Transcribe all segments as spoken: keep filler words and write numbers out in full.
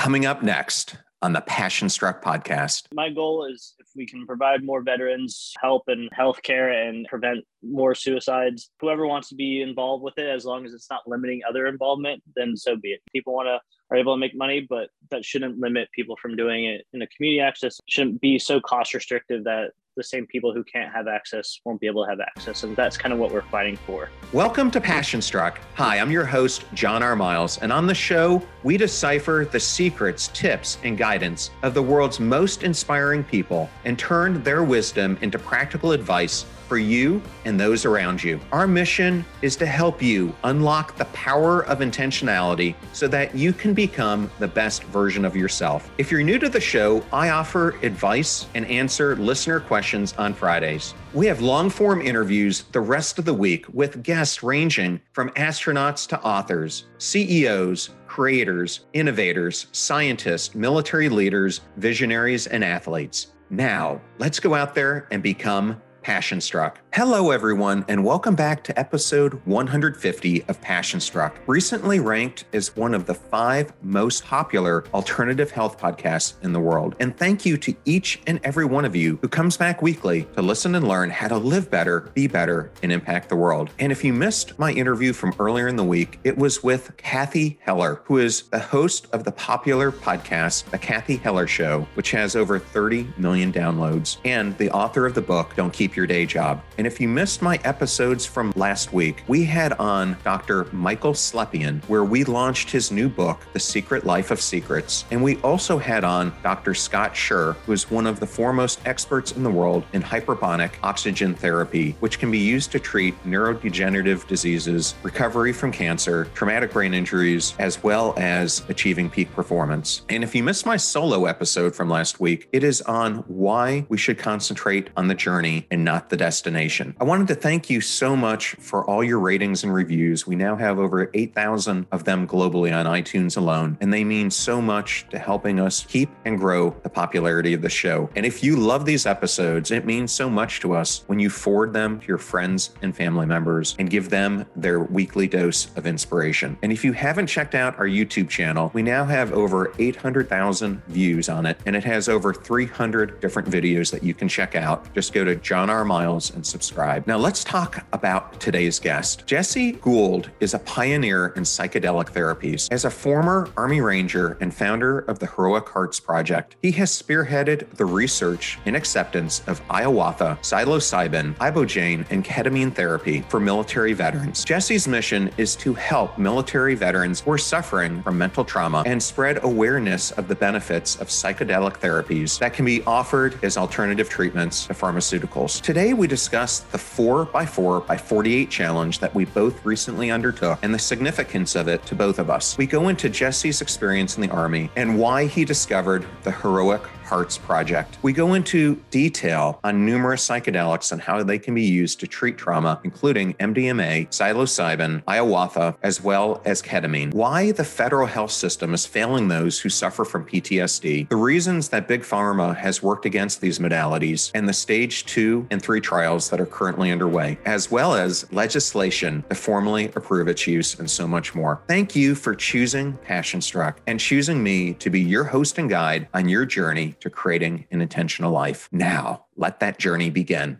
Coming up next on the Passion Struck podcast. My goal is if we can provide more veterans help in healthcare and prevent more suicides, whoever wants to be involved with it, as long as it's not limiting other involvement, then so be it. People want to are able to make money, but that shouldn't limit people from doing it. In a community access shouldn't be so cost restrictive that the same people who can't have access won't be able to have access. And that's kind of what we're fighting for. Welcome to Passion Struck. Hi, I'm your host, John R. Miles. And on the show, we decipher the secrets, tips, and guidance of the world's most inspiring people and turn their wisdom into practical advice for you and those around you. Our mission is to help you unlock the power of intentionality so that you can become the best version of yourself. If you're new to the show, I offer advice and answer listener questions on Fridays. We have long-form interviews the rest of the week with guests ranging from astronauts to authors, C E Os, creators, innovators, scientists, military leaders, visionaries, and athletes. Now, let's go out there and become Passion Struck. Hello, everyone, and welcome back to episode one hundred fifty of Passion Struck, recently ranked as one of the five most popular alternative health podcasts in the world. And thank you to each and every one of you who comes back weekly to listen and learn how to live better, be better, and impact the world. And if you missed my interview from earlier in the week, it was with Cathy Heller, who is the host of the popular podcast, The Cathy Heller Show, which has over thirty million downloads, and the author of the book, Don't Keep Your Day Job. And if you missed my episodes from last week, we had on Doctor Michael Slepian, where we launched his new book, The Secret Life of Secrets. And we also had on Doctor Scott Scher, who is one of the foremost experts in the world in hyperbaric oxygen therapy, which can be used to treat neurodegenerative diseases, recovery from cancer, traumatic brain injuries, as well as achieving peak performance. And if you missed my solo episode from last week, it is on why we should concentrate on the journey and not the destination. I wanted to thank you so much for all your ratings and reviews. We now have over eight thousand of them globally on iTunes alone, and they mean so much to helping us keep and grow the popularity of the show. And if you love these episodes, it means so much to us when you forward them to your friends and family members and give them their weekly dose of inspiration. And if you haven't checked out our YouTube channel, we now have over eight hundred thousand views on it, and it has over three hundred different videos that you can check out. Just go to John R. Miles and subscribe. Now let's talk about today's guest. Jesse Gould is a pioneer in psychedelic therapies. As a former Army Ranger and founder of the Heroic Hearts Project, he has spearheaded the research and acceptance of ayahuasca, psilocybin, ibogaine, and ketamine therapy for military veterans. Jesse's mission is to help military veterans who are suffering from mental trauma and spread awareness of the benefits of psychedelic therapies that can be offered as alternative treatments to pharmaceuticals. Today, we discuss the four by four by forty-eight challenge that we both recently undertook and the significance of it to both of us. We go into Jesse's experience in the Army and why he discovered the Heroic Hearts Project. We go into detail on numerous psychedelics and how they can be used to treat trauma, including M D M A, psilocybin, ayahuasca, as well as ketamine. Why the federal health system is failing those who suffer from P T S D, the reasons that Big Pharma has worked against these modalities, and the stage two and three trials that are currently underway, as well as legislation to formally approve its use, and so much more. Thank you for choosing Passion Struck and choosing me to be your host and guide on your journey to creating an intentional life. Now, let that journey begin.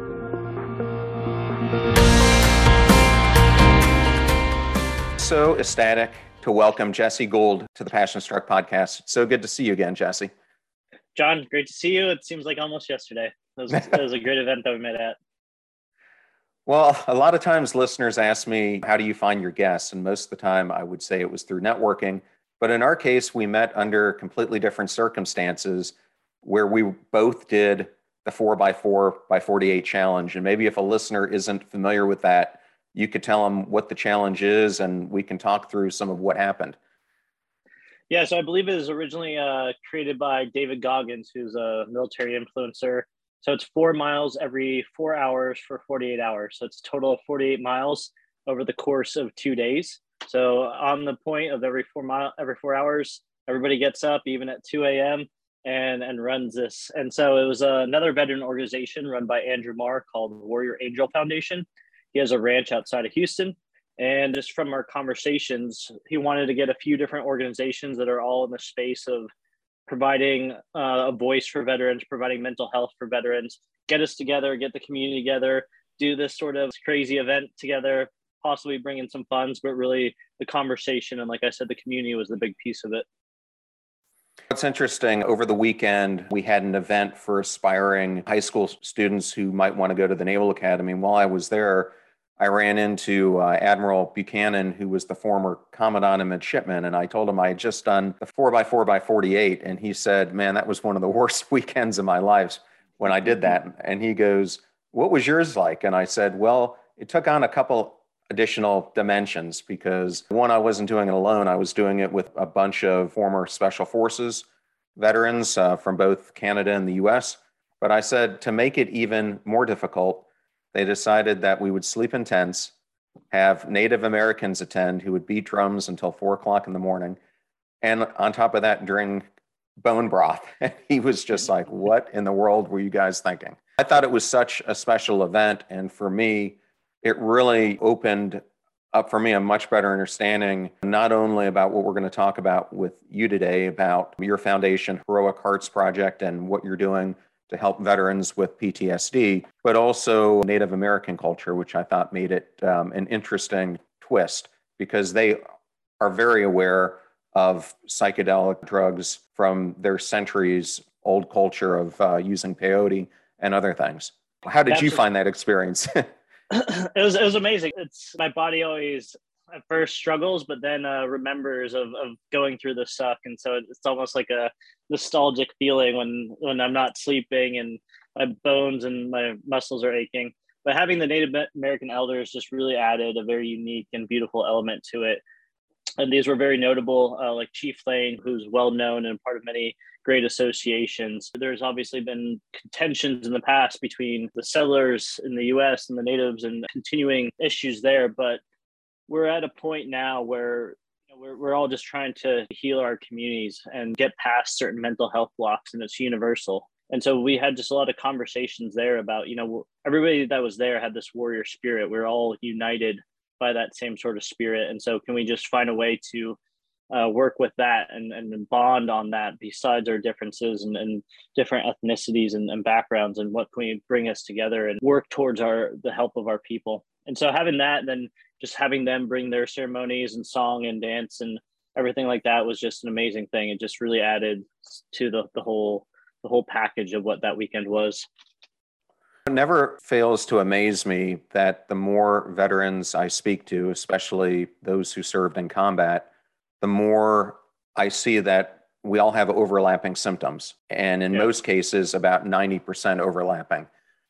So ecstatic to welcome Jesse Gould to the Passion Struck podcast. So good to see you again, Jesse. John, great to see you. It seems like almost yesterday. It was, it was a great event that we met at. Well, a lot of times listeners ask me, how do you find your guests? And most of the time I would say it was through networking. But in our case, we met under completely different circumstances where we both did the four by four by forty-eight challenge. And maybe if a listener isn't familiar with that, you could tell them what the challenge is and we can talk through some of what happened. Yeah, so I believe it was originally uh, created by David Goggins, who's a military influencer. So it's four miles every four hours for forty-eight hours. So it's a total of forty-eight miles over the course of two days. So on the point of every four mile, every four hours, everybody gets up even at two a.m. and and runs this. And so it was uh, another veteran organization run by Andrew Marr called Warrior Angel Foundation. He has a ranch outside of Houston, And just from our conversations, he wanted to get a few different organizations that are all in the space of providing uh, a voice for veterans, providing mental health for veterans, get us together, get the community together, do this sort of crazy event together, possibly bring in some funds, but really the conversation. And like I said, the community was the big piece of it. It's interesting. Over the weekend, we had an event for aspiring high school students who might want to go to the Naval Academy. And while I was there, I ran into uh, Admiral Buchanan, who was the former commandant and midshipman, and I told him I had just done the four by four by forty-eight, and he said, man, that was one of the worst weekends of my life when I did that. And he goes, what was yours like? And I said, well, it took on a couple additional dimensions because one, I wasn't doing it alone. I was doing it with a bunch of former Special Forces veterans uh, from both Canada and the U S. But I said, to make it even more difficult, they decided that we would sleep in tents, have Native Americans attend who would beat drums until four o'clock in the morning. And on top of that, drink bone broth. And he was just like, what in the world were you guys thinking? I thought it was such a special event. And for me, it really opened up for me a much better understanding, not only about what we're going to talk about with you today, about your foundation, Heroic Hearts Project, and what you're doing to help veterans with P T S D, but also Native American culture, which I thought made it um, an interesting twist because they are very aware of psychedelic drugs from their centuries old culture of uh, using peyote and other things. How did you find that experience? it was it was amazing. It's my body always at first struggles, but then uh, remembers of, of going through the suck. And so it's almost like a nostalgic feeling when, when I'm not sleeping and my bones and my muscles are aching. But having the Native American elders just really added a very unique and beautiful element to it. And these were very notable, uh, like Chief Lane, who's well known and part of many great associations. There's obviously been contentions in the past between the settlers in the U S and the natives and continuing issues there. But we're at a point now where you know, we're, we're all just trying to heal our communities and get past certain mental health blocks, and it's universal. And so we had just a lot of conversations there about, you know, everybody that was there had this warrior spirit. We're all united by that same sort of spirit. And so can we just find a way to uh, work with that and, and bond on that besides our differences and, and different ethnicities and, and backgrounds, and what can we bring us together and work towards our the help of our people. And so having that, then just having them bring their ceremonies and song and dance and everything like that was just an amazing thing. It just really added to the, the whole the whole package of what that weekend was. It never fails to amaze me that the more veterans I speak to, especially those who served in combat, the more I see that we all have overlapping symptoms. And in yeah. most cases, about ninety percent overlapping.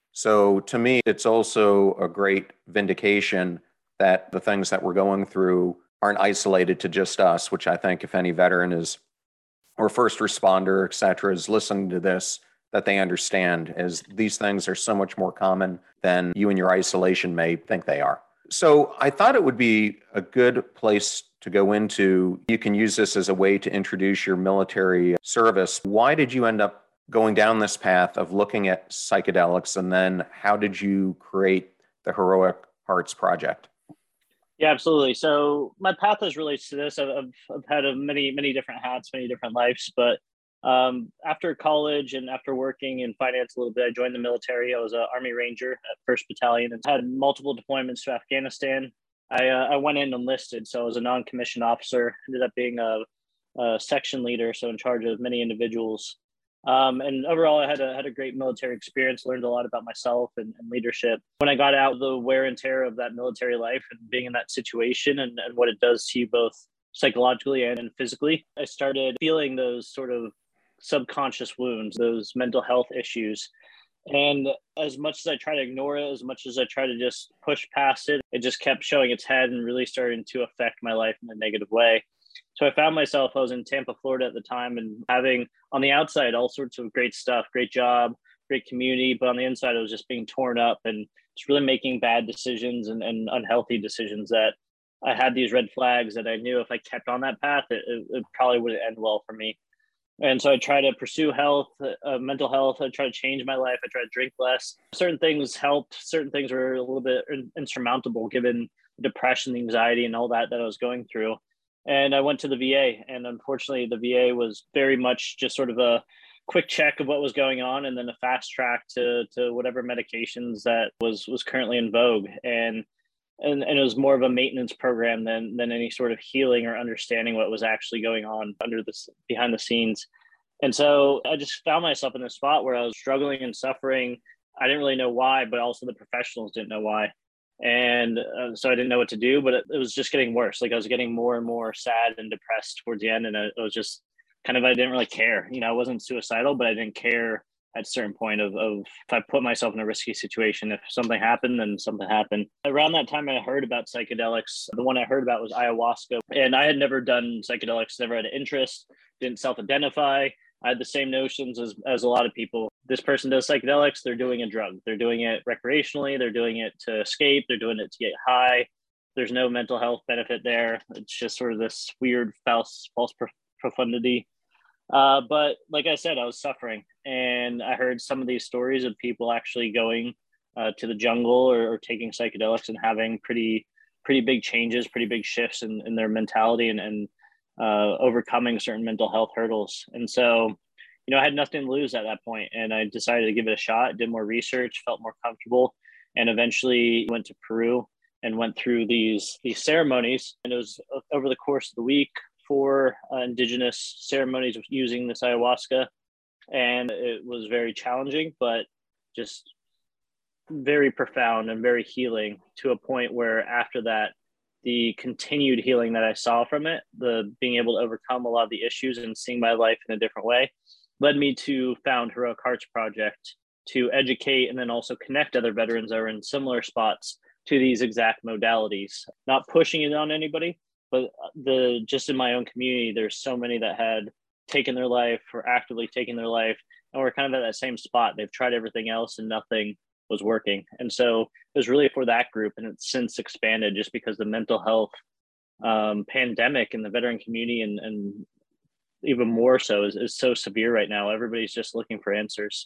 So to me, it's also a great vindication that the things that we're going through aren't isolated to just us, which I think if any veteran is, or first responder, et cetera, is listening to this, that they understand, as these things are so much more common than you in your isolation may think they are. So I thought it would be a good place to go into. You can use this as a way to introduce your military service. Why did you end up going down this path of looking at psychedelics, and then how did you create the Heroic Hearts Project? Yeah, absolutely. So my path as relates to this, I've, I've had a many, many different hats, many different lives. But um, after college and after working in finance a little bit, I joined the military. I was an Army Ranger at First Battalion and had multiple deployments to Afghanistan. I, uh, I went in enlisted, so I was a non-commissioned officer, ended up being a, a section leader, so in charge of many individuals. Um, and overall, I had a, had a great military experience, learned a lot about myself and, and leadership. When I got out, the wear and tear of that military life and being in that situation and, and what it does to you both psychologically and, and physically, I started feeling those sort of subconscious wounds, those mental health issues. And as much as I try to ignore it, as much as I try to just push past it, it just kept showing its head and really starting to affect my life in a negative way. So I found myself, I was in Tampa, Florida at the time, and having on the outside all sorts of great stuff, great job, great community. But on the inside, I was just being torn up and just really making bad decisions and, and unhealthy decisions that I had these red flags that I knew if I kept on that path, it, it, it probably wouldn't end well for me. And so I try to pursue health, uh, mental health. I try to change my life. I try to drink less. Certain things helped. Certain things were a little bit in- insurmountable given depression, the anxiety, and all that that I was going through. And I went to the V A, and unfortunately, the V A was very much just sort of a quick check of what was going on, and then a fast track to to whatever medications that was was currently in vogue. And and, and it was more of a maintenance program than than any sort of healing or understanding what was actually going on under the behind the scenes. And so I just found myself in a spot where I was struggling and suffering. I didn't really know why, but also the professionals didn't know why. And uh, so I didn't know what to do, but it, it was just getting worse. Like I was getting more and more sad and depressed towards the end. And it, it was just kind of, I didn't really care. You know, I wasn't suicidal, but I didn't care at a certain point of, of if I put myself in a risky situation. If something happened, then something happened. Around that time, I heard about psychedelics. The one I heard about was ayahuasca. And I had never done psychedelics, never had an interest, didn't self-identify. I had the same notions as, as a lot of people. This person does psychedelics, they're doing a drug. They're doing it recreationally. They're doing it to escape. They're doing it to get high. There's no mental health benefit there. It's just sort of this weird false, false profundity. Uh, but like I said, I was suffering. And I heard some of these stories of people actually going uh, to the jungle or, or taking psychedelics and having pretty, pretty big changes, pretty big shifts in, in their mentality and, and uh, overcoming certain mental health hurdles. And so, you know, I had nothing to lose at that point, and I decided to give it a shot, did more research, felt more comfortable, and eventually went to Peru and went through these, these ceremonies. And it was over the course of the week, four uh, indigenous ceremonies using this ayahuasca. And it was very challenging, but just very profound and very healing, to a point where after that, the continued healing that I saw from it, the being able to overcome a lot of the issues and seeing my life in a different way, led me to found Heroic Hearts Project, to educate and then also connect other veterans that are in similar spots to these exact modalities. Not pushing it on anybody, but the just in my own community, there's so many that had taken their life or actively taking their life, and we're kind of at that same spot. They've tried everything else and nothing was working. And so it was really for that group, and it's since expanded just because the mental health um, pandemic in the veteran community, and, and even more so, is, is so severe right now. Everybody's just looking for answers.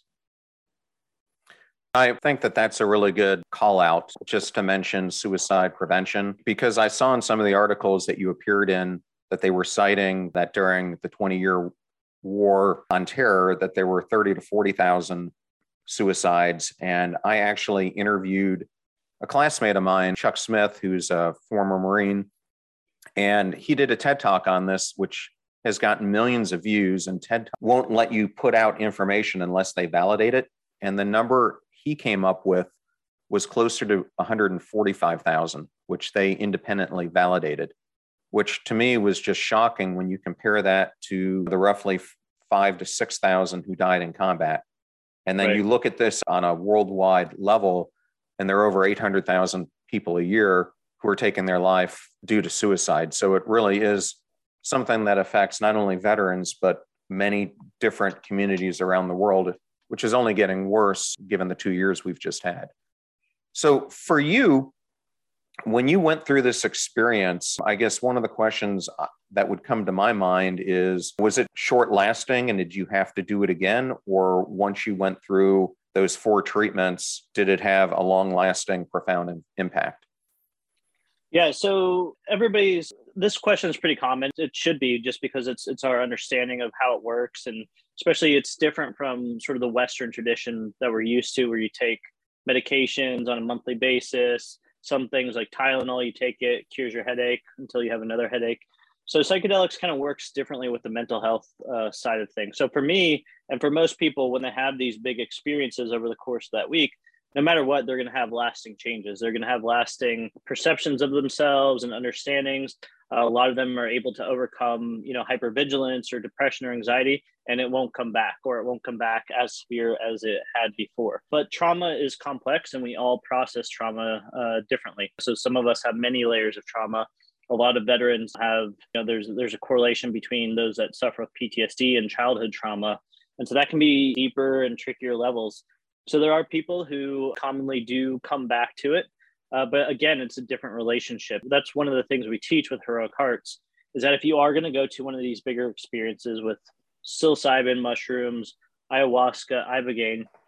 I think that that's a really good call out, just to mention suicide prevention, because I saw in some of the articles that you appeared in that they were citing that during the twenty-year war on terror, that there were thirty to forty thousand suicides. And I actually interviewed a classmate of mine, Chuck Smith, who's a former Marine, and he did a TED Talk on this, which has gotten millions of views, and TED won't let you put out information unless they validate it. And the number he came up with was closer to one hundred forty-five thousand, which they independently validated, which to me was just shocking when you compare that to the roughly five to six thousand who died in combat. And then right. You look at this on a worldwide level, and there are over eight hundred thousand people a year who are taking their life due to suicide. So it really is something that affects not only veterans, but many different communities around the world, which is only getting worse given the two years we've just had. So for you, when you went through this experience, I guess one of the questions that would come to my mind is, was it short lasting and did you have to do it again? Or once you went through those four treatments, did it have a long lasting, profound impact? Yeah, so everybody's, this question is pretty common. It should be, just because it's it's our understanding of how it works. And especially it's different from sort of the Western tradition that we're used to, where you take medications on a monthly basis. Some things like Tylenol, you take it, cures your headache until you have another headache. So psychedelics kind of works differently with the mental health uh, side of things. So for me, and for most people, when they have these big experiences over the course of that week, no matter what, they're going to have lasting changes. They're going to have lasting perceptions of themselves and understandings. Uh, a lot of them are able to overcome, you know, hypervigilance or depression or anxiety, and it won't come back, or it won't come back as severe as it had before. But trauma is complex, and we all process trauma uh, differently. So some of us have many layers of trauma. A lot of veterans have, you know, there's there's a correlation between those that suffer with P T S D and childhood trauma. And so that can be deeper and trickier levels. So there are people who commonly do come back to it. Uh, but again, it's a different relationship. That's one of the things we teach with Heroic Hearts, is that if you are going to go to one of these bigger experiences with psilocybin, mushrooms, ayahuasca, ibogaine,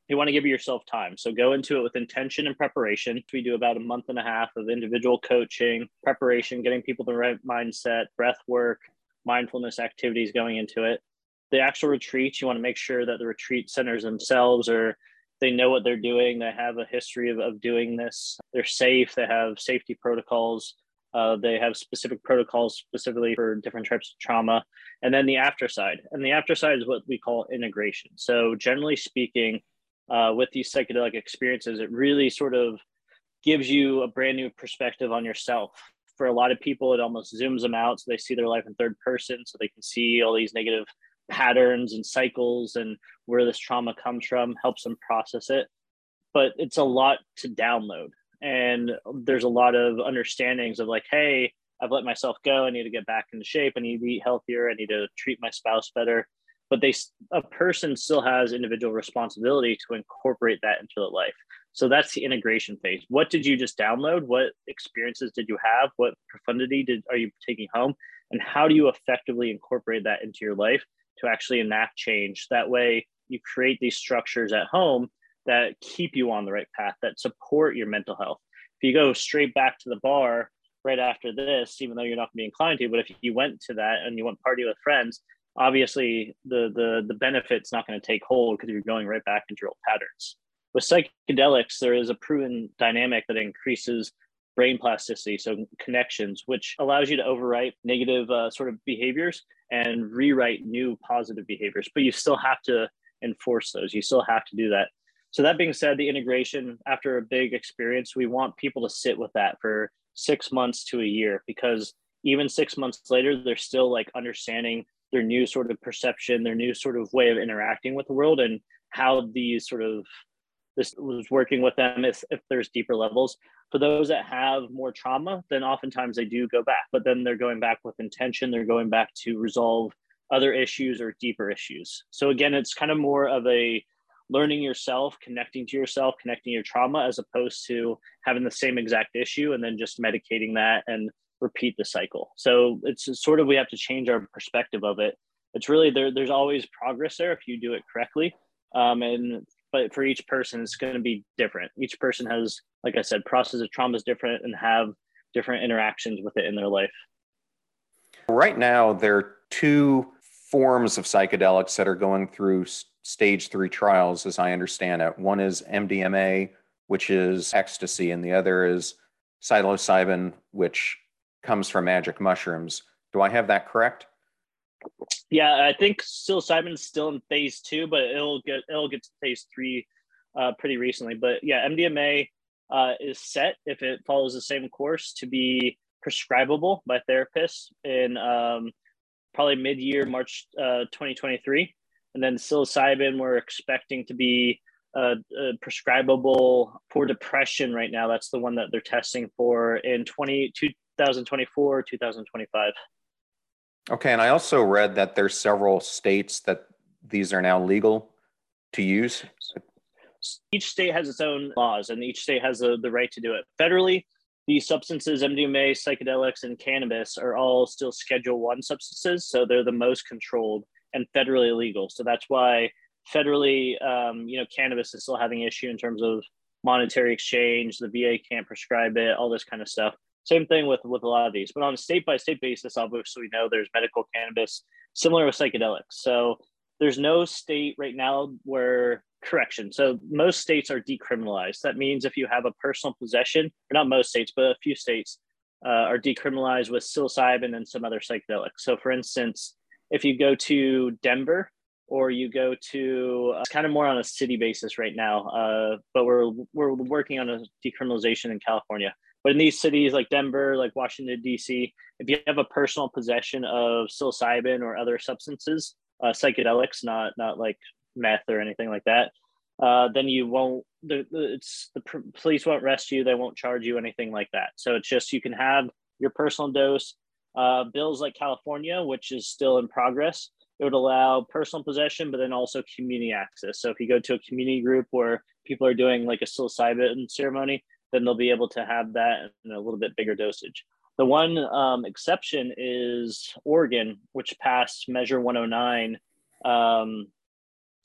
you want to give yourself time. So go into it with intention and preparation. We do about a month and a half of individual coaching, preparation, getting people the right mindset, breath work, mindfulness activities going into it. The actual retreats, you want to make sure that the retreat centers themselves, or they know what they're doing. They have a history of, of doing this. They're safe. They have safety protocols. Uh, they have specific protocols specifically for different types of trauma. And then the after side. And the after side is what we call integration. So generally speaking, uh, with these psychedelic experiences, it really sort of gives you a brand new perspective on yourself. For a lot of people, it almost zooms them out so they see their life in third person, so they can see all these negative patterns and cycles and where this trauma comes from, helps them process it. But it's a lot to download. And there's a lot of understandings of like, hey, I've let myself go. I need to get back into shape. I need to eat healthier. I need to treat my spouse better. But they, a person still has individual responsibility to incorporate that into their life. So that's the integration phase. What did you just download? What experiences did you have? What profundity did are you taking home? And how do you effectively incorporate that into your life to actually enact change? That way you create these structures at home that keep you on the right path, that support your mental health. If you go straight back to the bar right after this, even though you're not going to be inclined to, but if you went to that and you went party with friends, obviously the the the benefit's not going to take hold because you're going right back into your old patterns. With psychedelics, there is a proven dynamic that increases brain plasticity, so connections, which allows you to overwrite negative uh, sort of behaviors and rewrite new positive behaviors. But you still have to enforce those. You still have to do that. So that being said, the integration after a big experience, we want people to sit with that for six months to a year, because even six months later, they're still like understanding their new sort of perception, their new sort of way of interacting with the world, and how these sort of this was working with them if, if there's deeper levels. For those that have more trauma, then oftentimes they do go back, but then they're going back with intention. They're going back to resolve other issues or deeper issues. So again, it's kind of more of a learning yourself, connecting to yourself, connecting your trauma, as opposed to having the same exact issue and then just medicating that and repeat the cycle. So it's sort of, we have to change our perspective of it. It's really there. There's always progress there if you do it correctly. Um, and but for each person, it's going to be different. Each person has, like I said, process of trauma is different and have different interactions with it in their life. Right now, there are two forms of psychedelics that are going through stage three trials, as I understand it. One is M D M A, which is ecstasy, and the other is psilocybin, which comes from magic mushrooms. Do I have that correct? Yeah, I think psilocybin is still in phase two, but it'll get it'll get to phase three uh, pretty recently. But yeah, M D M A uh, is set, if it follows the same course, to be prescribable by therapists in um, probably mid-year March uh, twenty twenty-three. And then psilocybin, we're expecting to be uh, uh, prescribable for depression right now. That's the one that they're testing for in twenty, twenty twenty-four, twenty twenty-five. Okay, and I also read that there's several states that these are now legal to use. Each state has its own laws, and each state has the, the right to do it. Federally, these substances, M D M A, psychedelics, and cannabis, are all still Schedule One substances, so they're the most controlled and federally illegal. So that's why federally, um, you know, cannabis is still having an issue in terms of monetary exchange. The V A can't prescribe it, all this kind of stuff. Same thing with, with a lot of these. But on a state-by-state basis, obviously, we know there's medical cannabis, similar with psychedelics. So there's no state right now where, correction, so most states are decriminalized. That means if you have a personal possession, or not most states, but a few states uh, are decriminalized with psilocybin and some other psychedelics. So for instance, if you go to Denver, or you go to, uh, it's kind of more on a city basis right now, uh, but we're we're working on a decriminalization in California. But in these cities like Denver, like Washington, D C, if you have a personal possession of psilocybin or other substances, uh, psychedelics, not not like meth or anything like that, uh, then you won't, the, it's, the pr- police won't arrest you. They won't charge you, anything like that. So it's just, you can have your personal dose. Uh, bills like California, which is still in progress, it would allow personal possession, but then also community access. So if you go to a community group where people are doing like a psilocybin ceremony, then they'll be able to have that in a little bit bigger dosage. The one um, exception is Oregon, which passed Measure one oh nine um,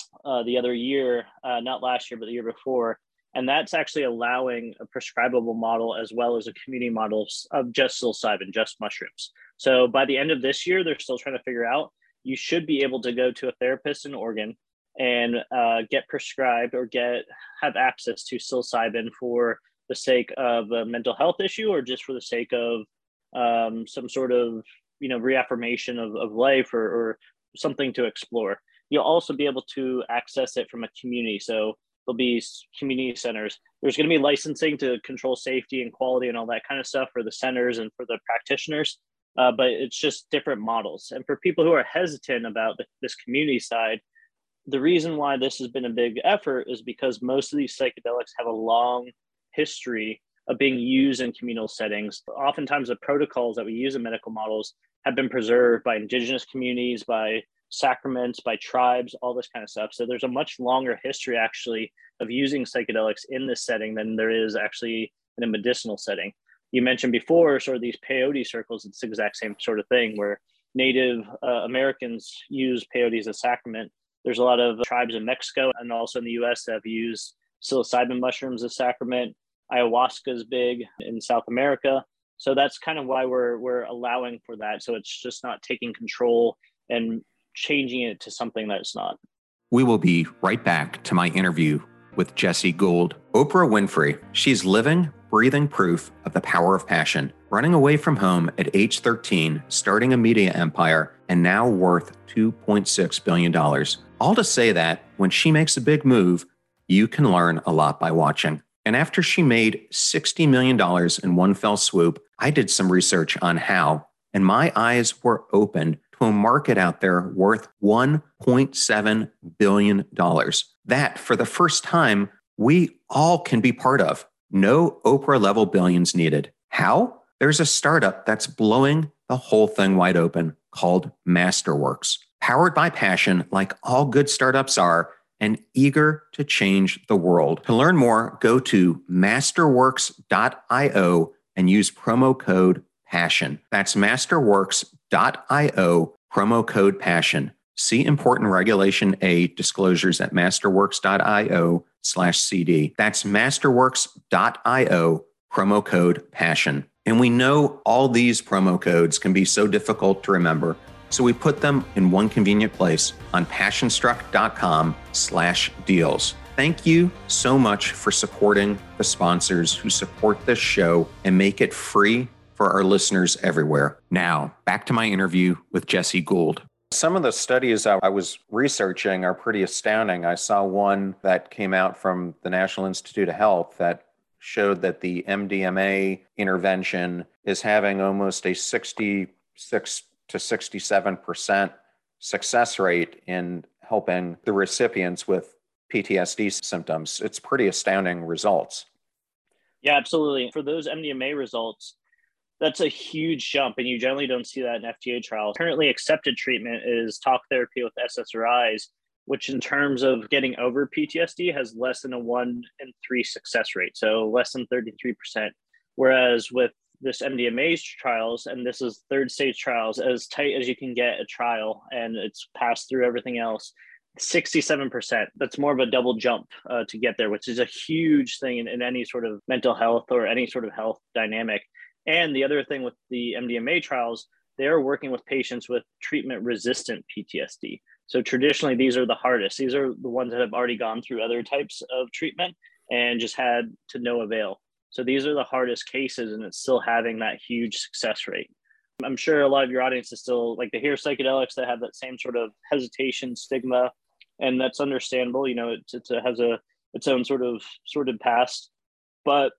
uh, the other year, uh, not last year, but the year before. And that's actually allowing a prescribable model as well as a community model of just psilocybin, just mushrooms. So by the end of this year, they're still trying to figure out, you should be able to go to a therapist in Oregon and uh, get prescribed or get have access to psilocybin for the sake of a mental health issue or just for the sake of um, some sort of, you know, reaffirmation of, of life or, or something to explore. You'll also be able to access it from a community. So there'll be community centers. There's going to be licensing to control safety and quality and all that kind of stuff for the centers and for the practitioners. Uh, but it's just different models. And for people who are hesitant about the, this community side, the reason why this has been a big effort is because most of these psychedelics have a long history of being used in communal settings. Oftentimes the protocols that we use in medical models have been preserved by indigenous communities, by sacraments, by tribes, all this kind of stuff. So there's a much longer history actually of using psychedelics in this setting than there is actually in a medicinal setting. You mentioned before sort of these peyote circles. It's the exact same sort of thing where Native uh, Americans use peyote as a sacrament. There's a lot of tribes in Mexico and also in the U S that have used psilocybin mushrooms as sacrament. Ayahuasca is big in South America. So that's kind of why we're we're allowing for that. So it's just not taking control and changing it to something that it's not. We will be right back to my interview with Jessie Gould. Oprah Winfrey, she's living, breathing proof of the power of passion, running away from home at age thirteen, starting a media empire, and now worth two point six billion dollars. All to say that when she makes a big move, you can learn a lot by watching. And after she made sixty million dollars in one fell swoop, I did some research on how, and my eyes were opened to a market out there worth one point seven billion dollars. That, for the first time, we all can be part of. No Oprah-level billions needed. How? There's a startup that's blowing the whole thing wide open called Masterworks. Powered by passion, like all good startups are, and eager to change the world. To learn more, go to masterworks dot io and use promo code PASSION. That's masterworks dot io, promo code PASSION. See important Regulation A disclosures at masterworks dot io slash CD. That's masterworks dot io, promo code PASSION. And we know all these promo codes can be so difficult to remember, so we put them in one convenient place on passionstruck.com slash deals. Thank you so much for supporting the sponsors who support this show and make it free for our listeners everywhere. Now, back to my interview with Jessie Gould. Some of the studies I was researching are pretty astounding. I saw one that came out from the National Institute of Health that showed that the M D M A intervention is having almost a sixty-six to sixty-seven percent success rate in helping the recipients with P T S D symptoms. It's pretty astounding results. Yeah, absolutely. For those M D M A results, that's a huge jump, and you generally don't see that in F D A trials. Currently accepted treatment is talk therapy with S S R Is, which in terms of getting over P T S D has less than a one in three success rate, so less than thirty-three percent. Whereas with this M D M A trials, and this is third stage trials, as tight as you can get a trial, and it's passed through everything else, sixty-seven percent. That's more of a double jump uh, to get there, which is a huge thing in, in any sort of mental health or any sort of health dynamic. And the other thing with the M D M A trials, they are working with patients with treatment-resistant P T S D. So traditionally, these are the hardest. These are the ones that have already gone through other types of treatment and just had to no avail. So these are the hardest cases, and it's still having that huge success rate. I'm sure a lot of your audience is still like to hear psychedelics that have that same sort of hesitation, stigma, and that's understandable. You know, it, it has a its own sort of sordid past, but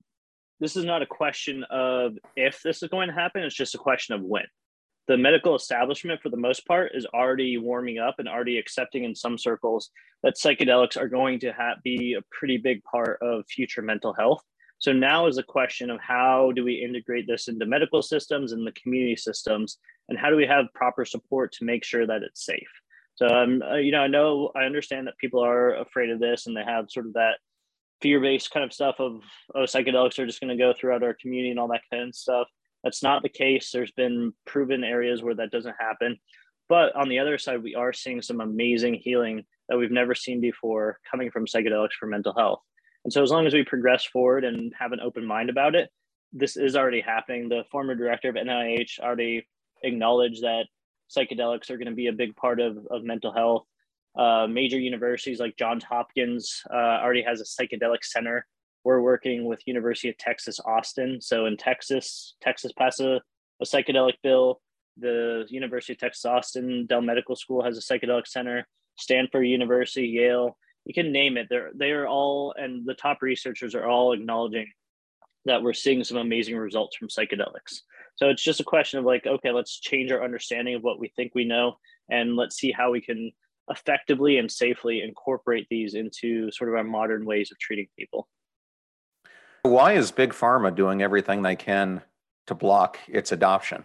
this is not a question of if this is going to happen. It's just a question of when. The medical establishment, for the most part, is already warming up and already accepting in some circles that psychedelics are going to ha- be a pretty big part of future mental health. So now is a question of how do we integrate this into medical systems and the community systems, and how do we have proper support to make sure that it's safe? So, um, uh, you know, I know, I understand that people are afraid of this and they have sort of that fear-based kind of stuff of, oh, psychedelics are just going to go throughout our community and all that kind of stuff. That's not the case. There's been proven areas where that doesn't happen. But on the other side, we are seeing some amazing healing that we've never seen before coming from psychedelics for mental health. And so as long as we progress forward and have an open mind about it, this is already happening. The former director of N I H already acknowledged that psychedelics are going to be a big part of, of mental health. Uh, major universities like Johns Hopkins uh, already has a psychedelic center. We're working with University of Texas, Austin. So in Texas, Texas passed a, a psychedelic bill. The University of Texas, Austin, Dell Medical School has a psychedelic center. Stanford University, Yale, you can name it. They're, they are all, and the top researchers are all acknowledging that we're seeing some amazing results from psychedelics. So it's just a question of like, okay, let's change our understanding of what we think we know, and let's see how we can effectively and safely incorporate these into sort of our modern ways of treating people. Why is Big Pharma doing everything they can to block its adoption?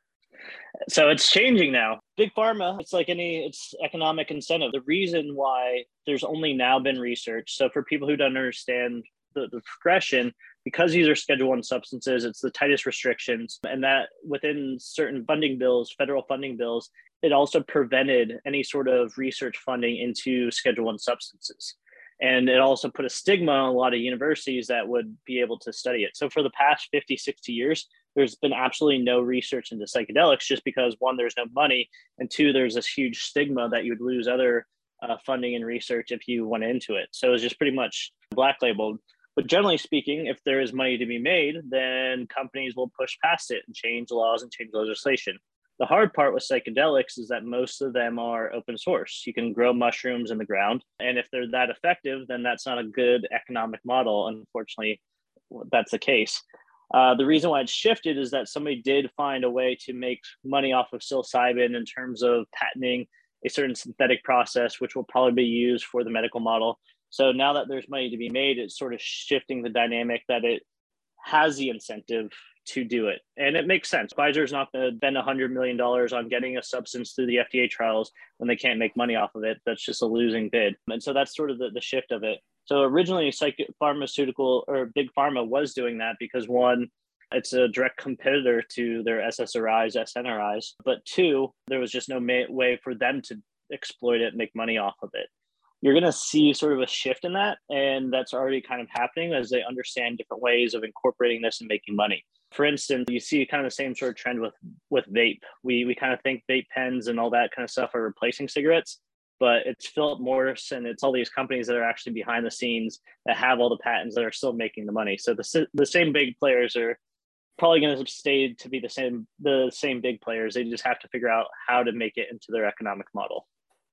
So it's changing now. Big Pharma, it's like any, it's economic incentive. The reason why there's only now been research. So for people who don't understand the, the progression, because these are Schedule One substances, it's the tightest restrictions. And that within certain funding bills, federal funding bills, it also prevented any sort of research funding into Schedule One substances. And it also put a stigma on a lot of universities that would be able to study it. So for the past fifty, sixty years, there's been absolutely no research into psychedelics just because, one, there's no money, and two, there's this huge stigma that you would lose other uh, funding and research if you went into it. So it's just pretty much black labeled. But generally speaking, if there is money to be made, then companies will push past it and change laws and change legislation. The hard part with psychedelics is that most of them are open source. You can grow mushrooms in the ground. And if they're that effective, then that's not a good economic model. Unfortunately, that's the case. Uh, the reason why it's shifted is that somebody did find a way to make money off of psilocybin in terms of patenting a certain synthetic process, which will probably be used for the medical model. So now that there's money to be made, it's sort of shifting the dynamic that it has the incentive to do it. And it makes sense. Pfizer's not going to spend one hundred million dollars on getting a substance through the F D A trials when they can't make money off of it. That's just a losing bid. And so that's sort of the, the shift of it. So originally, psych- pharmaceutical or Big Pharma was doing that because, one, it's a direct competitor to their S S R Is, S N R Is. But two, there was just no ma- way for them to exploit it and make money off of it. You're going to see sort of a shift in that. And that's already kind of happening as they understand different ways of incorporating this and making money. For instance, you see kind of the same sort of trend with, with vape. We we kind of think vape pens and all that kind of stuff are replacing cigarettes, but it's Philip Morris and it's all these companies that are actually behind the scenes that have all the patents that are still making the money. So the the same big players are probably going to stay to be the same the same big players. They just have to figure out how to make it into their economic model.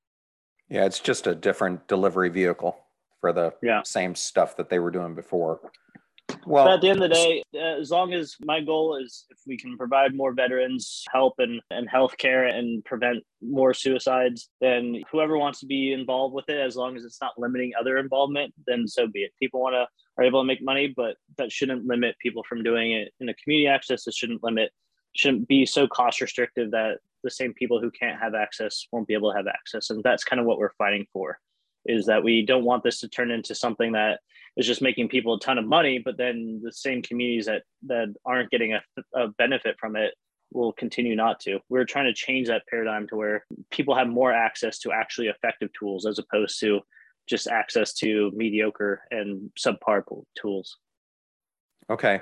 Yeah, it's just a different delivery vehicle for the yeah. same stuff that they were doing before. Well, but at the end of the day, as long as my goal is if we can provide more veterans help and, and healthcare and prevent more suicides, then whoever wants to be involved with it, as long as it's not limiting other involvement, then so be it. People want to are able to make money, but that shouldn't limit people from doing it in a community access. It shouldn't limit, shouldn't be so cost restrictive that the same people who can't have access won't be able to have access. And that's kind of what we're fighting for, is that we don't want this to turn into something that is just making people a ton of money, but then the same communities that, that aren't getting a, a benefit from it will continue not to. We're trying to change that paradigm to where people have more access to actually effective tools as opposed to just access to mediocre and subpar tools. Okay.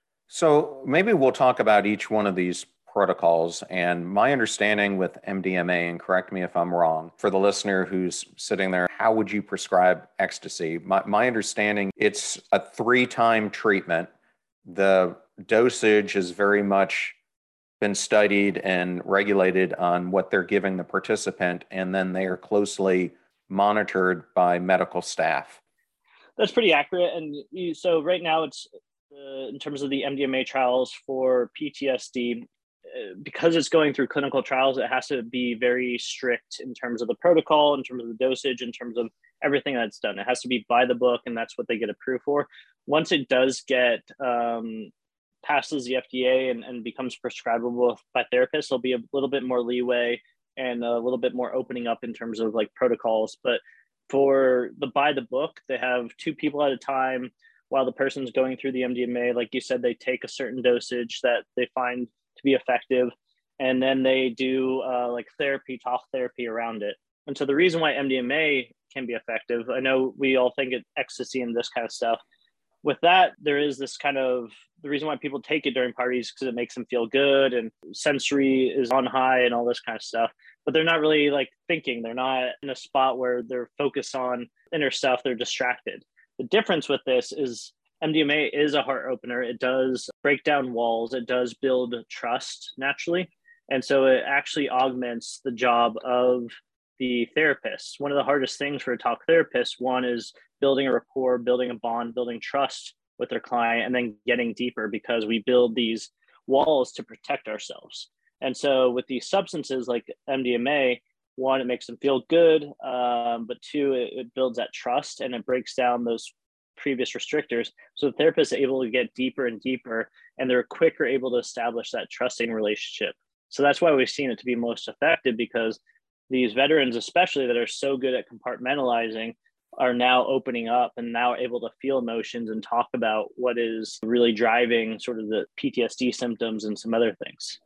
So maybe we'll talk about each one of these protocols. And my understanding with M D M A, and correct me if I'm wrong, for the listener who's sitting there, how would you prescribe ecstasy? My, my understanding, it's a three-time treatment. The dosage has very much been studied and regulated on what they're giving the participant, and then they are closely monitored by medical staff. That's pretty accurate. And you, so right now it's, uh, in terms of the M D M A trials for P T S D, because it's going through clinical trials, it has to be very strict in terms of the protocol, in terms of the dosage, in terms of everything that's done. It has to be by the book, and that's what they get approved for. Once it does get um, passes the F D A and, and becomes prescribable by therapists, there'll be a little bit more leeway and a little bit more opening up in terms of like protocols. But for the by the book, they have two people at a time while the person's going through the M D M A. Like you said, they take a certain dosage that they find to be effective, and then they do uh, like therapy, talk therapy around it. And so the reason why M D M A can be effective. I know we all think it's ecstasy and this kind of stuff. With that, there is this kind of, the reason why people take it during parties because it makes them feel good and sensory is on high and all this kind of stuff. But they're not really like thinking. They're not in a spot where they're focused on inner stuff. They're distracted. The difference with this is M D M A is a heart opener. It does break down walls. It does build trust naturally. And so it actually augments the job of the therapist. One of the hardest things for a talk therapist, one is building a rapport, building a bond, building trust with their client, and then getting deeper because we build these walls to protect ourselves. And so with these substances like M D M A, one, it makes them feel good, um, but two, it, it builds that trust and it breaks down those previous restrictors. So the therapist is able to get deeper and deeper, and they're quicker able to establish that trusting relationship. So that's why we've seen it to be most effective, because these veterans, especially that are so good at compartmentalizing, are now opening up and now able to feel emotions and talk about what is really driving sort of the P T S D symptoms and some other things.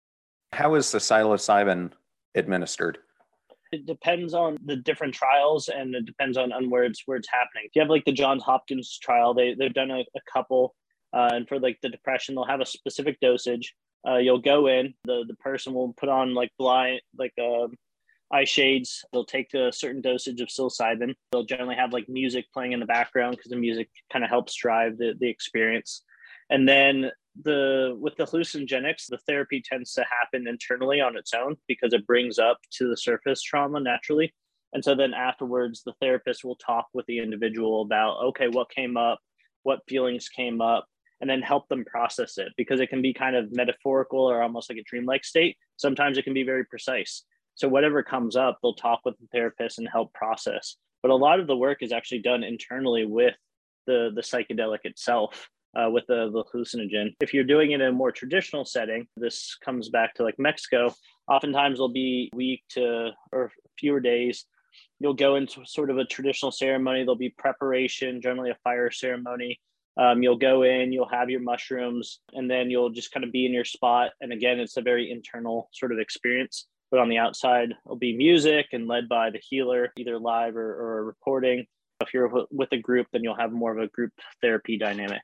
How is the psilocybin administered? It depends on the different trials, and it depends on, on where it's where it's happening. If you have like the Johns Hopkins trial, they, they've done a, a couple, uh, and for like the depression, they'll have a specific dosage. Uh, you'll go in, the, the person will put on like blind, like uh, eye shades. They'll take a certain dosage of psilocybin. They'll generally have like music playing in the background because the music kind of helps drive the, the experience. And then the with the hallucinogenics, the therapy tends to happen internally on its own because it brings up to the surface trauma naturally. And so then afterwards, the therapist will talk with the individual about, okay, what came up, what feelings came up, and then help them process it, because it can be kind of metaphorical or almost like a dreamlike state. Sometimes it can be very precise. So whatever comes up, they'll talk with the therapist and help process. But a lot of the work is actually done internally with the, the psychedelic itself. Uh, with the, the hallucinogen. If you're doing it in a more traditional setting, this comes back to like Mexico, oftentimes it'll be a week to or fewer days. You'll go into sort of a traditional ceremony. There'll be preparation, generally a fire ceremony. Um, you'll go in, you'll have your mushrooms, and then you'll just kind of be in your spot. And again, it's a very internal sort of experience. But on the outside, it'll be music and led by the healer, either live or, or a recording. If you're with a group, then you'll have more of a group therapy dynamic.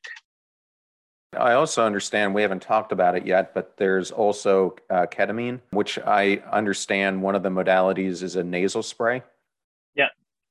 I also understand, we haven't talked about it yet, but there's also uh, ketamine, which I understand one of the modalities is a nasal spray. Yeah.